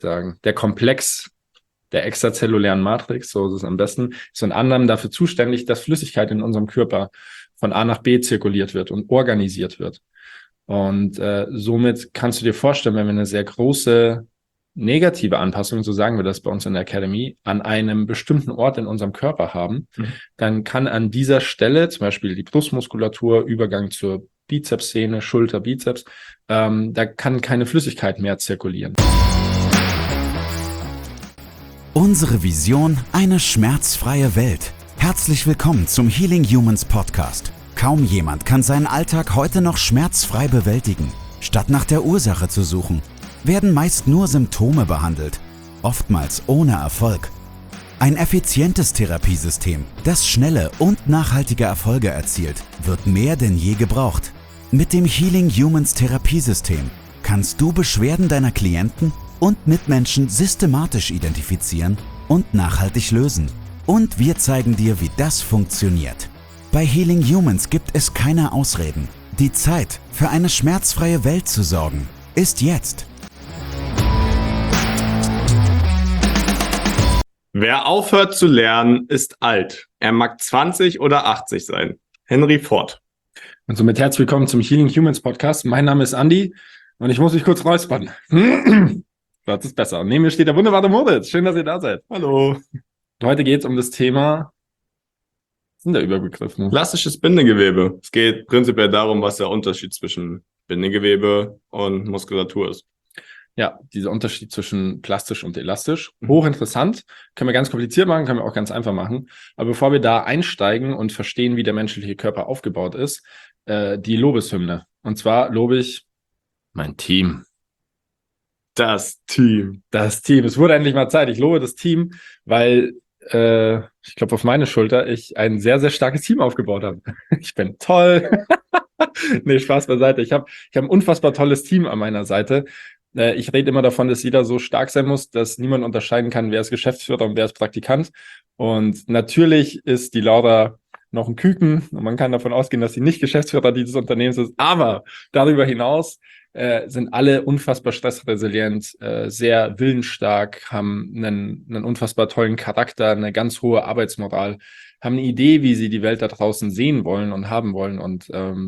sagen, der Komplex der extrazellulären Matrix, so ist es am besten, ist unter anderem dafür zuständig, dass Flüssigkeit in unserem Körper von A nach B zirkuliert wird und organisiert wird. Und somit kannst du dir vorstellen, wenn wir eine sehr große negative Anpassung, so sagen wir das bei uns in der Academy, an einem bestimmten Ort in unserem Körper haben, dann kann an dieser Stelle, zum Beispiel die Brustmuskulatur, Übergang zur Bizepssehne, Schulter, Bizeps, da kann keine Flüssigkeit mehr zirkulieren. Unsere Vision: eine schmerzfreie Welt. Herzlich willkommen zum Healing Humans Podcast. Kaum jemand kann seinen Alltag heute noch schmerzfrei bewältigen. Statt nach der Ursache zu suchen, werden meist nur Symptome behandelt, oftmals ohne Erfolg. Ein effizientes Therapiesystem, das schnelle und nachhaltige Erfolge erzielt, wird mehr denn je gebraucht. Mit dem Healing Humans Therapiesystem kannst du Beschwerden deiner Klienten und Mitmenschen systematisch identifizieren und nachhaltig lösen. Und wir zeigen dir, wie das funktioniert. Bei Healing Humans gibt es keine Ausreden. Die Zeit, für eine schmerzfreie Welt zu sorgen, ist jetzt. Wer aufhört zu lernen, ist alt. Er mag 20 oder 80 sein. Henry Ford. Und somit herzlich willkommen zum Healing Humans Podcast. Mein Name ist Andi und ich muss mich kurz räuspern. Das ist besser. Und neben mir steht der wunderbare Moritz. Schön, dass ihr da seid. Hallo. Heute geht es um das Thema, was sind der Überbegriff? Klassisches Bindegewebe. Es geht prinzipiell darum, was der Unterschied zwischen Bindegewebe und Muskulatur ist. Ja, dieser Unterschied zwischen plastisch und elastisch. Hochinteressant. Können wir ganz kompliziert machen, können wir auch ganz einfach machen. Aber bevor wir da einsteigen und verstehen, wie der menschliche Körper aufgebaut ist, die Lobeshymne. Und zwar lobe ich mein Team. Das Team. Das Team. Es wurde endlich mal Zeit. Ich lobe das Team, weil ich glaube, auf meine Schulter ich ein sehr, sehr starkes Team aufgebaut habe. Ich bin toll. Nee, Spaß beiseite. Ich hab ein unfassbar tolles Team an meiner Seite. Ich rede immer davon, dass jeder so stark sein muss, dass niemand unterscheiden kann, wer ist Geschäftsführer und wer ist Praktikant. Und natürlich ist die Laura noch ein Küken und man kann davon ausgehen, dass sie nicht Geschäftsführer dieses Unternehmens ist. Aber darüber hinaus sind alle unfassbar stressresilient, sehr willensstark, haben einen unfassbar tollen Charakter, eine ganz hohe Arbeitsmoral, haben eine Idee, wie sie die Welt da draußen sehen wollen und haben wollen. Und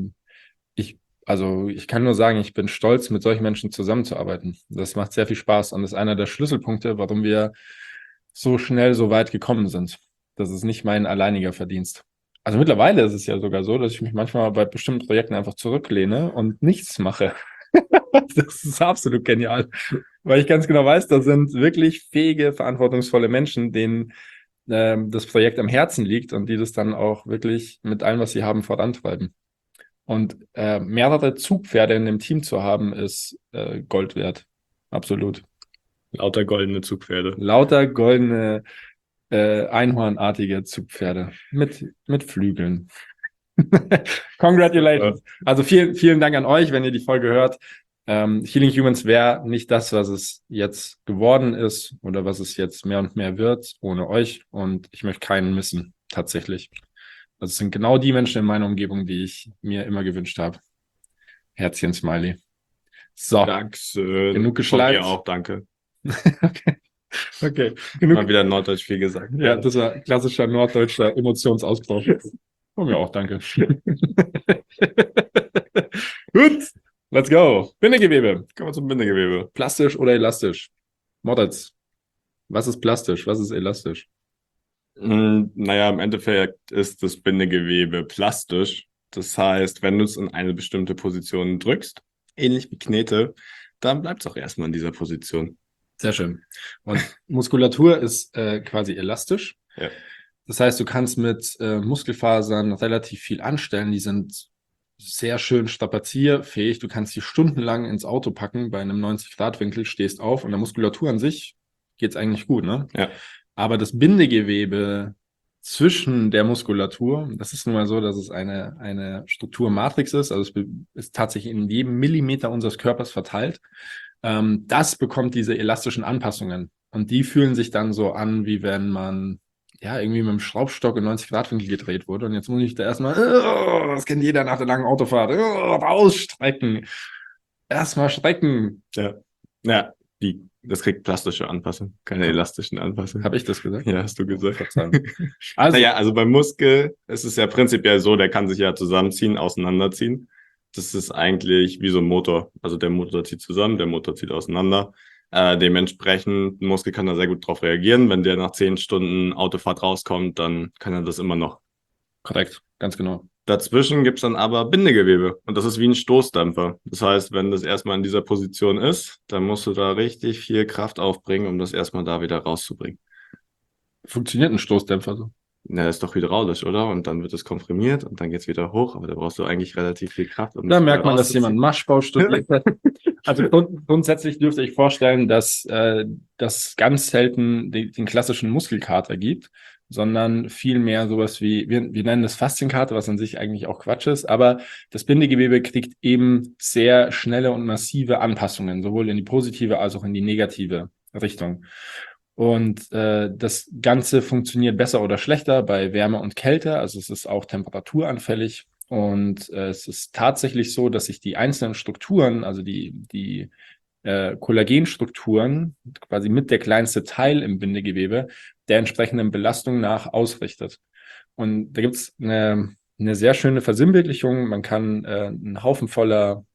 ich kann nur sagen, ich bin stolz, mit solchen Menschen zusammenzuarbeiten. Das macht sehr viel Spaß und ist einer der Schlüsselpunkte, warum wir so schnell so weit gekommen sind. Das ist nicht mein alleiniger Verdienst. Also mittlerweile ist es ja sogar so, dass ich mich manchmal bei bestimmten Projekten einfach zurücklehne und nichts mache. Das ist absolut genial, weil ich ganz genau weiß, das sind wirklich fähige, verantwortungsvolle Menschen, denen das Projekt am Herzen liegt und die das dann auch wirklich mit allem, was sie haben, vorantreiben. Und mehrere Zugpferde in dem Team zu haben, ist Gold wert. Absolut. Lauter goldene Zugpferde. Lauter goldene, einhornartige Zugpferde mit Flügeln. Congratulations. Also vielen, vielen Dank an euch, wenn ihr die Folge hört. Healing Humans wäre nicht das, was es jetzt geworden ist oder was es jetzt mehr und mehr wird, ohne euch. Und ich möchte keinen missen, tatsächlich. Also es sind genau die Menschen in meiner Umgebung, die ich mir immer gewünscht habe. Herzchen Smiley. So. Dankeschön. Genug geschleift. Von mir auch, danke. Okay. Mal wieder Norddeutsch viel gesagt. Ja, das war klassischer norddeutscher Emotionsausbruch. Von mir auch, danke. Gut, let's go. Bindegewebe. Kommen wir zum Bindegewebe. Plastisch oder elastisch? Moritz, was ist plastisch? Was ist elastisch? Naja, im Endeffekt ist das Bindegewebe plastisch. Das heißt, wenn du es in eine bestimmte Position drückst, ähnlich wie Knete, dann bleibt es auch erstmal in dieser Position. Sehr schön. Und Muskulatur ist quasi elastisch. Ja. Das heißt, du kannst mit Muskelfasern relativ viel anstellen. Die sind sehr schön strapazierfähig. Du kannst die stundenlang ins Auto packen bei einem 90-Grad-Winkel, stehst auf und der Muskulatur an sich geht's eigentlich gut, ne? Ja. Aber das Bindegewebe zwischen der Muskulatur, das ist nun mal so, dass es eine Strukturmatrix ist, also es ist tatsächlich in jedem Millimeter unseres Körpers verteilt. Das bekommt diese elastischen Anpassungen und die fühlen sich dann so an, wie wenn man ja irgendwie mit dem Schraubstock in 90-Grad-Winkel gedreht wurde und jetzt muss ich da erstmal, das kennt jeder nach der langen Autofahrt, rausstrecken, erstmal strecken. Ja, wie Das kriegt plastische Anpassung, keine elastischen Anpassungen. Habe ich das gesagt? Ja, hast du gesagt. Verzeihung. Also, Naja, also beim Muskel ist es ja prinzipiell so, der kann sich ja zusammenziehen, auseinanderziehen. Das ist eigentlich wie so ein Motor. Also der Motor zieht zusammen, der Motor zieht auseinander. Dementsprechend, ein Muskel kann da sehr gut drauf reagieren. Wenn der nach 10 Stunden Autofahrt rauskommt, dann kann er das immer noch. korrekt, ganz genau. Dazwischen gibt's dann aber Bindegewebe und das ist wie ein Stoßdämpfer. Das heißt, wenn das erstmal in dieser Position ist, dann musst du da richtig viel Kraft aufbringen, um das erstmal da wieder rauszubringen. Funktioniert ein Stoßdämpfer so? Na, das ist doch hydraulisch, oder? Und dann wird es komprimiert und dann geht's wieder hoch, aber da brauchst du eigentlich relativ viel Kraft. Da merkt man, dass jemand Maschbau studiert hat. Also grundsätzlich dürfte ich vorstellen, dass das ganz selten den klassischen Muskelkater gibt, sondern vielmehr sowas wie, wir nennen das Faszienkater, was an sich eigentlich auch Quatsch ist, aber das Bindegewebe kriegt eben sehr schnelle und massive Anpassungen, sowohl in die positive als auch in die negative Richtung. Und das Ganze funktioniert besser oder schlechter bei Wärme und Kälte, also es ist auch temperaturanfällig. Und es ist tatsächlich so, dass sich die einzelnen Strukturen, also die Kollagenstrukturen, quasi mit der kleinste Teil im Bindegewebe, der entsprechenden Belastung nach ausrichtet. Und da gibt es eine sehr schöne Versinnbildlichung. Man kann einen Haufen voller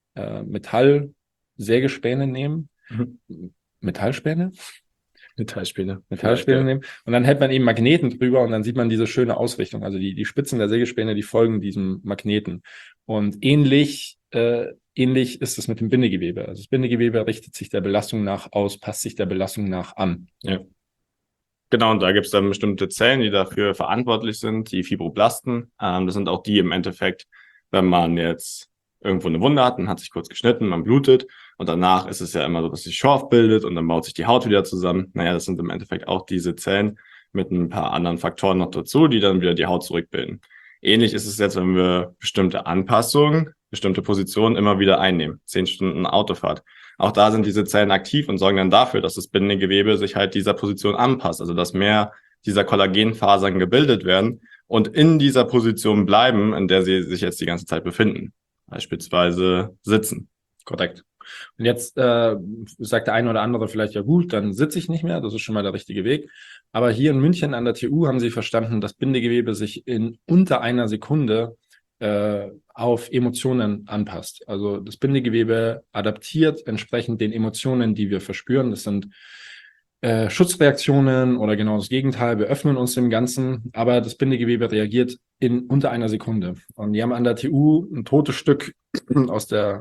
Metallsägespäne nehmen. Metallspäne? Metallspäne nehmen. Und dann hält man eben Magneten drüber und dann sieht man diese schöne Ausrichtung. Also die Spitzen der Sägespäne, die folgen diesem Magneten. Und ähnlich ist es mit dem Bindegewebe. Also das Bindegewebe richtet sich der Belastung nach aus, passt sich der Belastung nach an. Ja. Genau, und da gibt es dann bestimmte Zellen, die dafür verantwortlich sind, die Fibroblasten. Das sind auch die im Endeffekt, wenn man jetzt irgendwo eine Wunde hat, man hat sich kurz geschnitten, man blutet und danach ist es ja immer so, dass sich Schorf bildet und dann baut sich die Haut wieder zusammen. Naja, das sind im Endeffekt auch diese Zellen mit ein paar anderen Faktoren noch dazu, die dann wieder die Haut zurückbilden. Ähnlich ist es jetzt, wenn wir bestimmte Anpassungen, bestimmte Positionen immer wieder einnehmen. 10 Stunden Autofahrt. Auch da sind diese Zellen aktiv und sorgen dann dafür, dass das Bindegewebe sich halt dieser Position anpasst. Also dass mehr dieser Kollagenfasern gebildet werden und in dieser Position bleiben, in der sie sich jetzt die ganze Zeit befinden. Beispielsweise sitzen. Korrekt. Und jetzt sagt der eine oder andere vielleicht, ja gut, dann sitze ich nicht mehr, das ist schon mal der richtige Weg. Aber hier in München an der TU haben sie verstanden, dass Bindegewebe sich in unter einer Sekunde auf Emotionen anpasst. Also das Bindegewebe adaptiert entsprechend den Emotionen, die wir verspüren. Das sind Schutzreaktionen oder genau das Gegenteil. Wir öffnen uns dem Ganzen, aber das Bindegewebe reagiert in unter einer Sekunde. Und die haben an der TU ein totes Stück aus der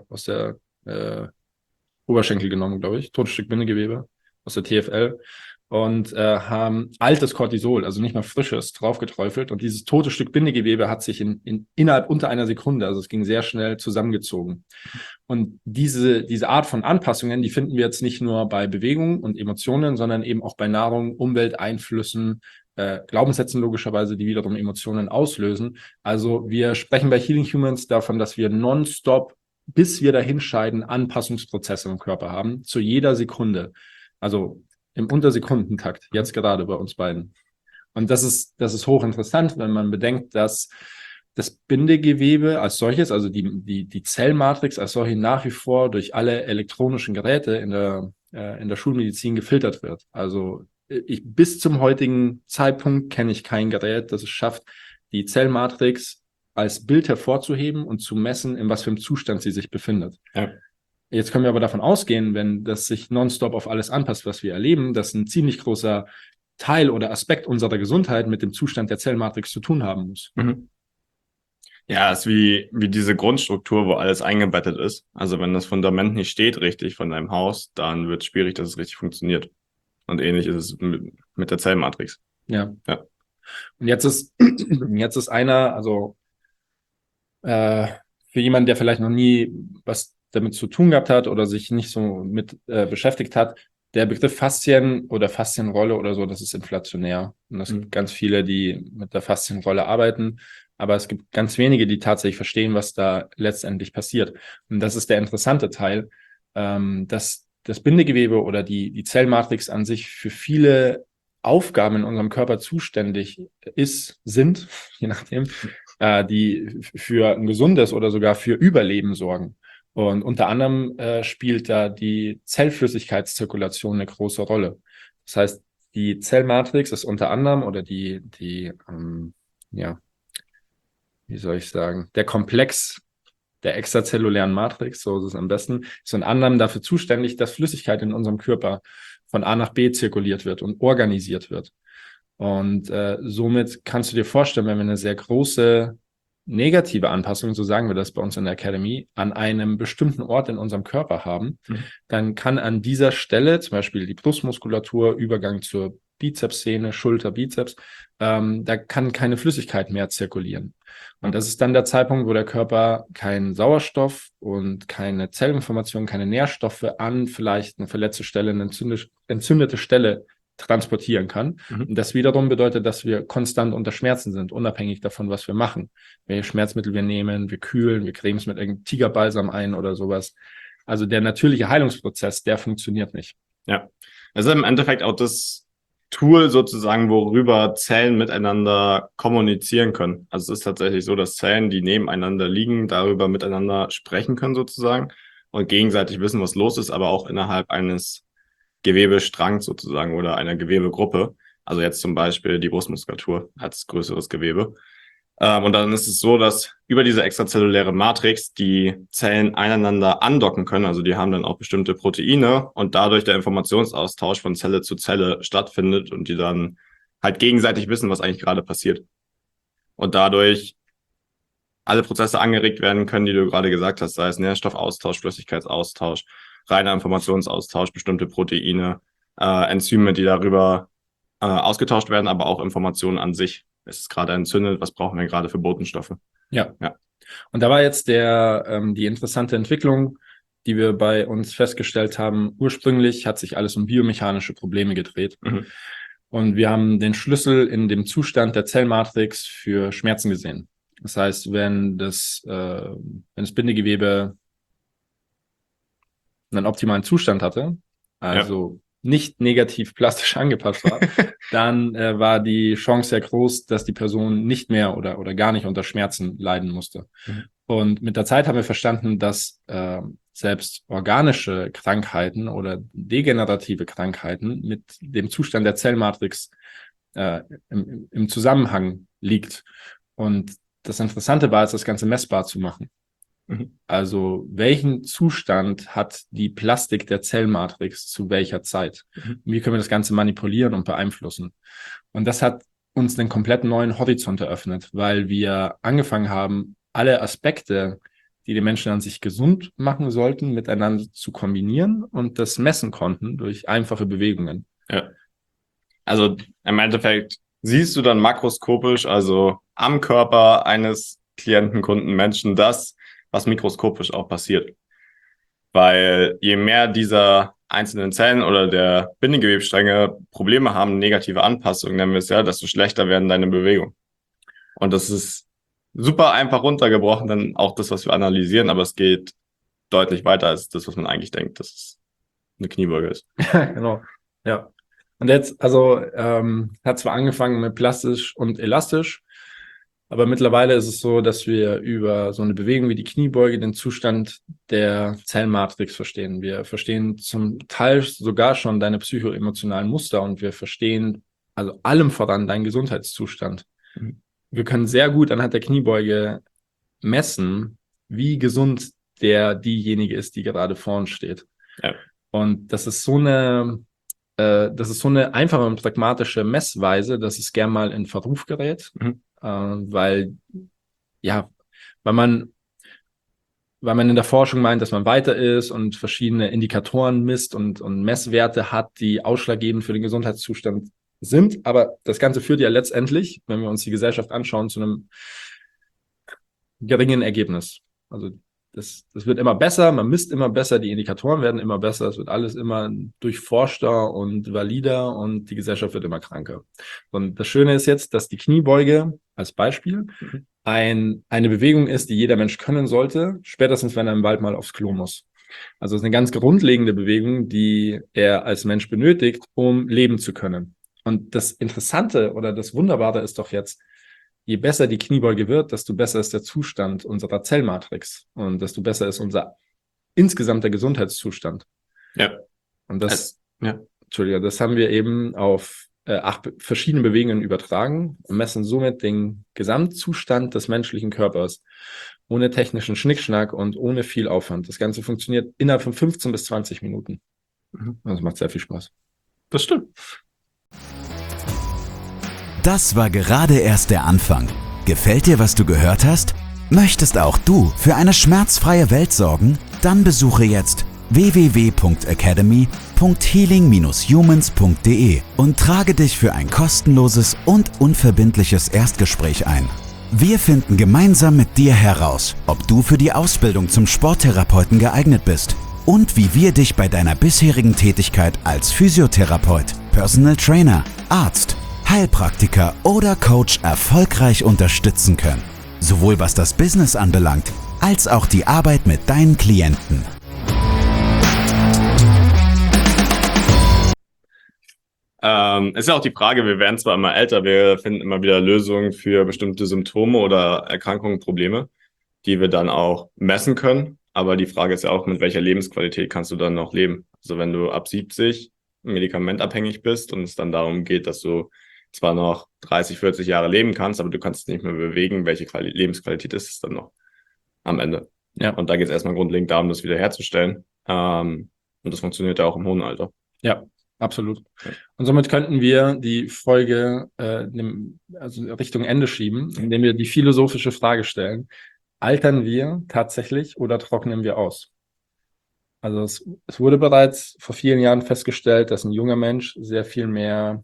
Oberschenkel genommen, glaube ich. Totes Stück Bindegewebe aus der TFL. Und haben altes Cortisol, also nicht mal frisches, draufgeträufelt. Und dieses tote Stück Bindegewebe hat sich innerhalb unter einer Sekunde, also es ging sehr schnell, zusammengezogen. Und diese Art von Anpassungen, die finden wir jetzt nicht nur bei Bewegung und Emotionen, sondern eben auch bei Nahrung, Umwelteinflüssen, Glaubenssätzen logischerweise, die wiederum Emotionen auslösen. Also wir sprechen bei Healing Humans davon, dass wir nonstop, bis wir dahin scheiden, Anpassungsprozesse im Körper haben, zu jeder Sekunde. Also im Untersekundentakt, jetzt gerade bei uns beiden. Und das ist hochinteressant, wenn man bedenkt, dass das Bindegewebe als solches, also die Zellmatrix als solche nach wie vor durch alle elektronischen Geräte in der Schulmedizin gefiltert wird. Also bis zum heutigen Zeitpunkt kenne ich kein Gerät, das es schafft, die Zellmatrix als Bild hervorzuheben und zu messen, in was für einem Zustand sie sich befindet. Ja. Jetzt können wir aber davon ausgehen, wenn das sich nonstop auf alles anpasst, was wir erleben, dass ein ziemlich großer Teil oder Aspekt unserer Gesundheit mit dem Zustand der Zellmatrix zu tun haben muss. Mhm. Ja, es ist wie diese Grundstruktur, wo alles eingebettet ist. Also wenn das Fundament nicht steht richtig von deinem Haus, dann wird es schwierig, dass es richtig funktioniert. Und ähnlich ist es mit der Zellmatrix. Ja. Und jetzt ist einer, also für jemanden, der vielleicht noch nie was damit zu tun gehabt hat oder sich nicht so mit beschäftigt hat, der Begriff Faszien oder Faszienrolle oder so, das ist inflationär. Und es gibt ganz viele, die mit der Faszienrolle arbeiten, aber es gibt ganz wenige, die tatsächlich verstehen, was da letztendlich passiert. Und das ist der interessante Teil, dass das Bindegewebe oder die Zellmatrix an sich für viele Aufgaben in unserem Körper zuständig sind, je nachdem, die für ein gesundes oder sogar für Überleben sorgen. Und unter anderem spielt da die Zellflüssigkeitszirkulation eine große Rolle. Das heißt, die Zellmatrix ist unter anderem, oder wie soll ich sagen, der Komplex der extrazellulären Matrix, so ist es am besten, ist unter anderem dafür zuständig, dass Flüssigkeit in unserem Körper von A nach B zirkuliert wird und organisiert wird. Und somit kannst du dir vorstellen, wenn wir eine sehr große negative Anpassung, so sagen wir das bei uns in der Academy, an einem bestimmten Ort in unserem Körper haben, dann kann an dieser Stelle, zum Beispiel die Brustmuskulatur, Übergang zur Bizepssehne, Schulter, Bizeps, da kann keine Flüssigkeit mehr zirkulieren. Und das ist dann der Zeitpunkt, wo der Körper keinen Sauerstoff und keine Zellinformation, keine Nährstoffe an vielleicht eine verletzte Stelle, eine entzündete Stelle transportieren kann. Und das wiederum bedeutet, dass wir konstant unter Schmerzen sind, unabhängig davon, was wir machen. Welche Schmerzmittel wir nehmen, wir kühlen, wir cremen es mit irgendeinem Tigerbalsam ein oder sowas. Also der natürliche Heilungsprozess, der funktioniert nicht. Ja, also im Endeffekt auch das Tool sozusagen, worüber Zellen miteinander kommunizieren können. Also es ist tatsächlich so, dass Zellen, die nebeneinander liegen, darüber miteinander sprechen können sozusagen und gegenseitig wissen, was los ist, aber auch innerhalb eines Gewebestrangs sozusagen oder einer Gewebegruppe. Also jetzt zum Beispiel die Brustmuskulatur als größeres Gewebe. Und dann ist es so, dass über diese extrazelluläre Matrix die Zellen aneinander andocken können. Also die haben dann auch bestimmte Proteine und dadurch der Informationsaustausch von Zelle zu Zelle stattfindet und die dann halt gegenseitig wissen, was eigentlich gerade passiert. Und dadurch alle Prozesse angeregt werden können, die du gerade gesagt hast, sei es Nährstoffaustausch, Flüssigkeitsaustausch, reiner Informationsaustausch, bestimmte Proteine, Enzyme, die darüber ausgetauscht werden, aber auch Informationen an sich. Es ist gerade entzündet, was brauchen wir gerade für Botenstoffe? Ja. Und da war jetzt die interessante Entwicklung, die wir bei uns festgestellt haben. Ursprünglich hat sich alles um biomechanische Probleme gedreht. Und wir haben den Schlüssel in dem Zustand der Zellmatrix für Schmerzen gesehen. Das heißt, wenn das Bindegewebe einen optimalen Zustand hatte, also nicht negativ plastisch angepasst war, dann war die Chance sehr groß, dass die Person nicht mehr oder gar nicht unter Schmerzen leiden musste. Und mit der Zeit haben wir verstanden, dass selbst organische Krankheiten oder degenerative Krankheiten mit dem Zustand der Zellmatrix im Zusammenhang liegt. Und das Interessante war, das Ganze messbar zu machen. Also welchen Zustand hat die Plastik der Zellmatrix zu welcher Zeit? Wie können wir das Ganze manipulieren und beeinflussen? Und das hat uns einen komplett neuen Horizont eröffnet, weil wir angefangen haben, alle Aspekte, die die Menschen an sich gesund machen sollten, miteinander zu kombinieren und das messen konnten durch einfache Bewegungen. Ja. Also im Endeffekt siehst du dann makroskopisch, also am Körper eines Klienten, Kunden, Menschen, das, was mikroskopisch auch passiert. Weil je mehr dieser einzelnen Zellen oder der Bindegewebsstränge Probleme haben, negative Anpassungen, nennen wir es ja, desto schlechter werden deine Bewegungen. Und das ist super einfach runtergebrochen, dann auch das, was wir analysieren, aber es geht deutlich weiter als das, was man eigentlich denkt, dass es eine Kniebeuge ist. Genau, ja. Und jetzt, also hat zwar angefangen mit plastisch und elastisch, aber mittlerweile ist es so, dass wir über so eine Bewegung wie die Kniebeuge den Zustand der Zellmatrix verstehen. Wir verstehen zum Teil sogar schon deine psychoemotionalen Muster und wir verstehen also allem voran deinen Gesundheitszustand. Wir können sehr gut anhand der Kniebeuge messen, wie gesund diejenige ist, die gerade vor uns steht. Ja. Und das ist so eine einfache und pragmatische Messweise, dass es gern mal in Verruf gerät. Weil man in der Forschung meint, dass man weiter ist und verschiedene Indikatoren misst und Messwerte hat, die ausschlaggebend für den Gesundheitszustand sind. Aber das Ganze führt ja letztendlich, wenn wir uns die Gesellschaft anschauen, zu einem geringen Ergebnis. Also das wird immer besser, man misst immer besser, die Indikatoren werden immer besser, es wird alles immer durchforschter und valider und die Gesellschaft wird immer kranker. Und das Schöne ist jetzt, dass die Kniebeuge als Beispiel eine Bewegung ist, die jeder Mensch können sollte, spätestens wenn er im Wald mal aufs Klo muss. Also es ist eine ganz grundlegende Bewegung, die er als Mensch benötigt, um leben zu können. Und das Interessante oder das Wunderbare ist doch jetzt, je besser die Kniebeuge wird, desto besser ist der Zustand unserer Zellmatrix und desto besser ist unser insgesamt der Gesundheitszustand. Ja. Und das, Ja. Entschuldigung, das haben wir eben auf 8 verschiedene Bewegungen übertragen und messen somit den Gesamtzustand des menschlichen Körpers ohne technischen Schnickschnack und ohne viel Aufwand. Das Ganze funktioniert innerhalb von 15 bis 20 Minuten. Das macht sehr viel Spaß. Das stimmt. Das war gerade erst der Anfang. Gefällt dir, was du gehört hast? Möchtest auch du für eine schmerzfreie Welt sorgen? Dann besuche jetzt www.academy.healing-humans.de und trage dich für ein kostenloses und unverbindliches Erstgespräch ein. Wir finden gemeinsam mit dir heraus, ob du für die Ausbildung zum Sporttherapeuten geeignet bist und wie wir dich bei deiner bisherigen Tätigkeit als Physiotherapeut, Personal Trainer, Arzt, Heilpraktiker oder Coach erfolgreich unterstützen können. Sowohl was das Business anbelangt, als auch die Arbeit mit deinen Klienten. Ist ja auch die Frage, wir werden zwar immer älter, wir finden immer wieder Lösungen für bestimmte Symptome oder Erkrankungen, Probleme, die wir dann auch messen können. Aber die Frage ist ja auch, mit welcher Lebensqualität kannst du dann noch leben? Also wenn du ab 70 medikamentabhängig bist und es dann darum geht, dass du zwar noch 30, 40 Jahre leben kannst, aber du kannst dich nicht mehr bewegen, welche Lebensqualität ist es dann noch am Ende? Ja. Und da geht es erstmal grundlegend darum, das wiederherzustellen. Und das funktioniert ja auch im hohen Alter. Ja, absolut. Und somit könnten wir die Folge also Richtung Ende schieben, indem wir die philosophische Frage stellen: Altern wir tatsächlich oder trocknen wir aus? Also es wurde bereits vor vielen Jahren festgestellt, dass ein junger Mensch sehr viel mehr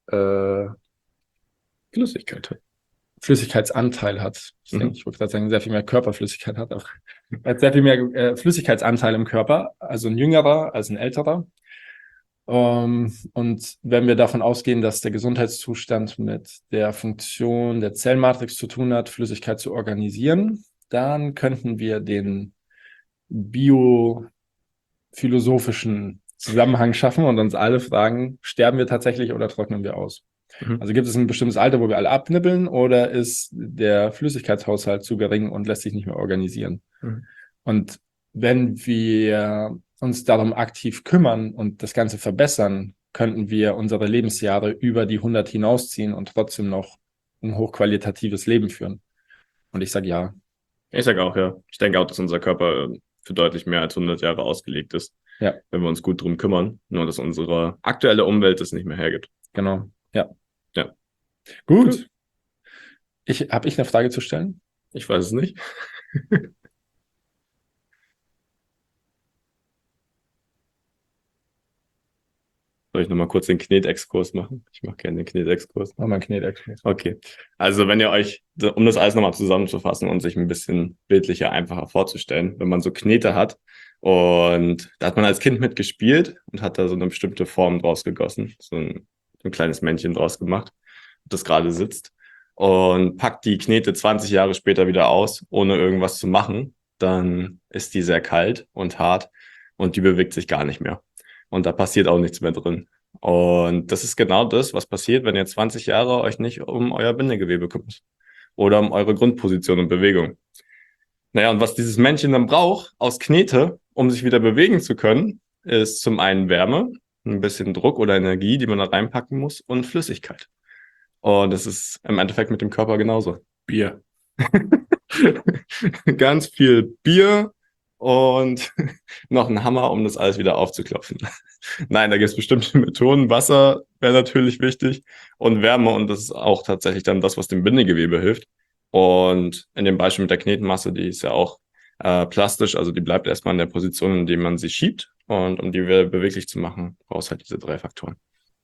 Flüssigkeitsanteil hat. Ich wollte gerade sagen, sehr viel mehr Körperflüssigkeit hat, auch sehr viel mehr Flüssigkeitsanteil im Körper, also ein jüngerer als ein älterer. Und wenn wir davon ausgehen, dass der Gesundheitszustand mit der Funktion der Zellmatrix zu tun hat, Flüssigkeit zu organisieren, dann könnten wir den biophilosophischen Zusammenhang schaffen und uns alle fragen: Sterben wir tatsächlich oder trocknen wir aus? Also gibt es ein bestimmtes Alter, wo wir alle abnippeln, oder ist der Flüssigkeitshaushalt zu gering und lässt sich nicht mehr organisieren? Und wenn wir uns darum aktiv kümmern und das Ganze verbessern, könnten wir unsere Lebensjahre über die 100 hinausziehen und trotzdem noch ein hochqualitatives Leben führen. Und ich sage ja. Ich sage auch ja. Ich denke auch, dass unser Körper für deutlich mehr als 100 Jahre ausgelegt ist, ja, wenn wir uns gut drum kümmern, nur dass unsere aktuelle Umwelt es nicht mehr hergibt. Genau, ja. Ja. Gut. Habe ich eine Frage zu stellen? Ich weiß es nicht. Soll ich nochmal kurz den Knetexkurs machen? Ich mache gerne den Knetexkurs. Mach mal einen Knetexkurs. Okay. Also wenn ihr euch, um das alles nochmal zusammenzufassen und sich ein bisschen bildlicher, einfacher vorzustellen, wenn man so Knete hat und da hat man als Kind mitgespielt und hat da so eine bestimmte Form draus gegossen, so ein kleines Männchen draus gemacht, das gerade sitzt und packt die Knete 20 Jahre später wieder aus, ohne irgendwas zu machen, dann ist die sehr kalt und hart und die bewegt sich gar nicht mehr. Und da passiert auch nichts mehr drin. Und das ist genau das, was passiert, wenn ihr 20 Jahre euch nicht um euer Bindegewebe kümmert oder um eure Grundposition und Bewegung. Naja, und was dieses Männchen dann braucht aus Knete, um sich wieder bewegen zu können, ist zum einen Wärme, ein bisschen Druck oder Energie, die man da reinpacken muss, und Flüssigkeit. Und das ist im Endeffekt mit dem Körper genauso. Bier. Ganz viel Bier und noch ein Hammer, um das alles wieder aufzuklopfen. Nein, da gibt es bestimmte Methoden. Wasser wäre natürlich wichtig und Wärme, und das ist auch tatsächlich dann das, was dem Bindegewebe hilft. Und in dem Beispiel mit der Knetmasse, die ist ja auch plastisch, also die bleibt erstmal in der Position, in der man sie schiebt, und um die wieder beweglich zu machen, brauchst halt diese 3 Faktoren.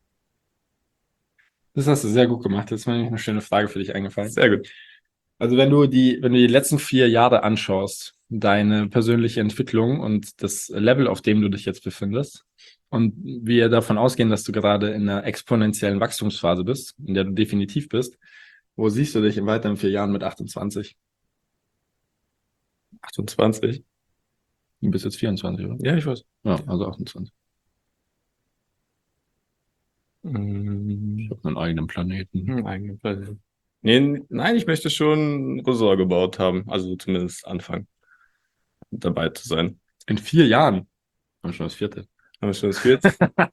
Das hast du sehr gut gemacht. Jetzt ist mir nämlich eine schöne Frage für dich eingefallen. Sehr gut. Also wenn du die letzten 4 Jahre anschaust, deine persönliche Entwicklung und das Level, auf dem du dich jetzt befindest, und wir davon ausgehen, dass du gerade in einer exponentiellen Wachstumsphase bist, in der du definitiv bist, wo siehst du dich in weiteren 4 Jahren mit 28? 28? Du bist jetzt 24, oder? Ja, ich weiß. Ja, also 28. Ich habe einen eigenen Planeten. Eigenen Planeten. Nee, nein, ich möchte schon ein Ressort gebaut haben, also zumindest anfangen, dabei zu sein. In 4 Jahren. Haben wir schon das 4. Haben wir schon das 4?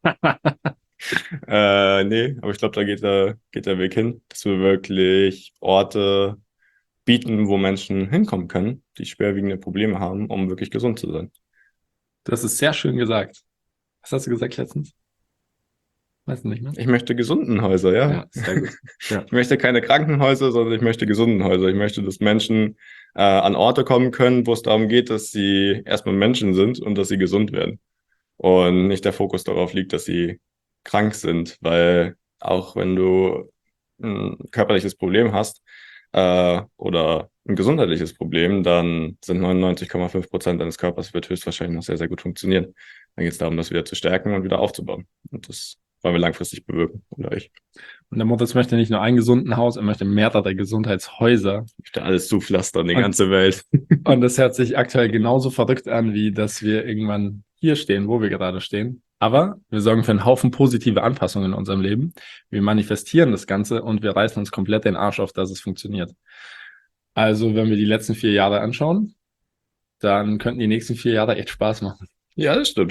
Nee, aber ich glaube, da geht der Weg hin, dass wir wirklich Orte bieten, wo Menschen hinkommen können, die schwerwiegende Probleme haben, um wirklich gesund zu sein. Das ist sehr schön gesagt. Was hast du gesagt letztens? Weißt du nicht mehr? Ich möchte gesunden Häuser, ja. Ja, sehr gut. Ja. Ich möchte keine Krankenhäuser, sondern ich möchte gesunden Häuser. Ich möchte, dass Menschen an Orte kommen können, wo es darum geht, dass sie erstmal Menschen sind und dass sie gesund werden. Und nicht der Fokus darauf liegt, dass sie krank sind, weil auch wenn du ein körperliches Problem hast oder ein gesundheitliches Problem, dann sind 99,5% deines Körpers wird höchstwahrscheinlich noch sehr, sehr gut funktionieren. Dann geht es darum, das wieder zu stärken und wieder aufzubauen. Und das wollen wir langfristig bewirken, oder ich. Und der Moritz möchte nicht nur ein gesunden Haus, er möchte mehrere Gesundheitshäuser. Ich möchte alles zupflastern, die ganze Welt. Und das hört sich aktuell genauso verrückt an, wie dass wir irgendwann hier stehen, wo wir gerade stehen. Aber wir sorgen für einen Haufen positive Anpassungen in unserem Leben. Wir manifestieren das Ganze und wir reißen uns komplett den Arsch auf, dass es funktioniert. Also, wenn wir die letzten 4 Jahre anschauen, dann könnten die nächsten 4 Jahre echt Spaß machen. Ja, das stimmt.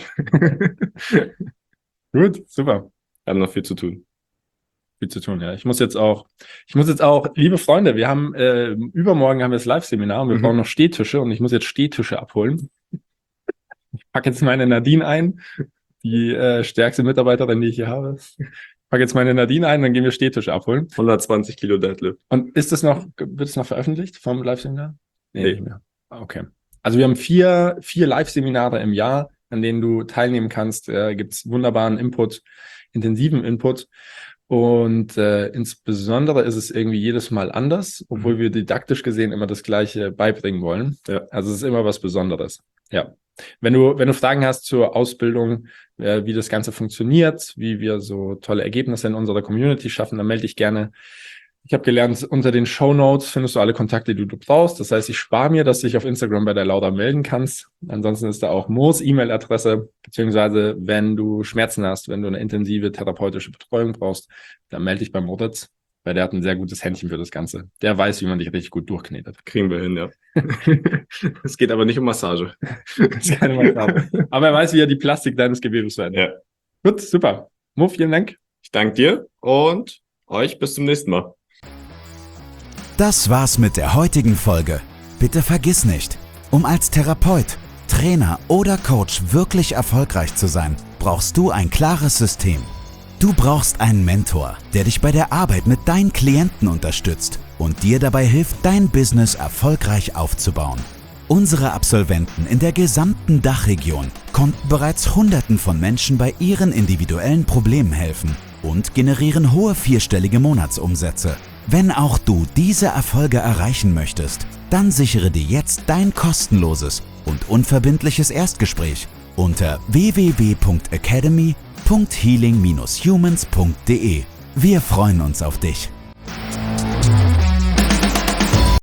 Gut, super. Wir haben noch viel zu tun. Viel zu tun, ja. Ich muss jetzt auch, liebe Freunde, wir haben, übermorgen haben wir das Live-Seminar und wir brauchen noch Stehtische und ich muss jetzt Stehtische abholen. Ich packe jetzt meine Nadine ein, die stärkste Mitarbeiterin, die ich hier habe. Ich packe jetzt meine Nadine ein, dann gehen wir Stehtische abholen. 120 Kilo Deadlift. Und wird es noch veröffentlicht vom Live-Seminar? Nee, nicht mehr. Okay. Also wir haben 4 Live-Seminare im Jahr, an denen du teilnehmen kannst. Gibt's wunderbaren Input, intensiven Input. Und insbesondere ist es irgendwie jedes Mal anders, obwohl wir didaktisch gesehen immer das Gleiche beibringen wollen. Ja. Also es ist immer was Besonderes. Ja. Wenn du Fragen hast zur Ausbildung, wie das Ganze funktioniert, wie wir so tolle Ergebnisse in unserer Community schaffen, dann melde dich gerne. Ich habe gelernt, unter den Shownotes findest du alle Kontakte, die du brauchst. Das heißt, ich spare mir, dass du dich auf Instagram bei der Laura melden kannst. Ansonsten ist da auch Mo's E-Mail-Adresse, beziehungsweise wenn du Schmerzen hast, wenn du eine intensive therapeutische Betreuung brauchst, dann melde dich bei Moritz, weil der hat ein sehr gutes Händchen für das Ganze. Der weiß, wie man dich richtig gut durchknetet. Kriegen wir hin, ja. Es geht aber nicht um Massage. Das ist keine Massage. Aber er weiß, wie er die Plastik deines Gewebes verändert. Ja. Gut, super. Mo, vielen Dank. Ich danke dir und euch bis zum nächsten Mal. Das war's mit der heutigen Folge. Bitte vergiss nicht, um als Therapeut, Trainer oder Coach wirklich erfolgreich zu sein, brauchst du ein klares System. Du brauchst einen Mentor, der dich bei der Arbeit mit deinen Klienten unterstützt und dir dabei hilft, dein Business erfolgreich aufzubauen. Unsere Absolventen in der gesamten Dachregion konnten bereits Hunderten von Menschen bei ihren individuellen Problemen helfen und generieren hohe 4-stellige Monatsumsätze. Wenn auch du diese Erfolge erreichen möchtest, dann sichere dir jetzt dein kostenloses und unverbindliches Erstgespräch unter www.academy.healing-humans.de. Wir freuen uns auf dich.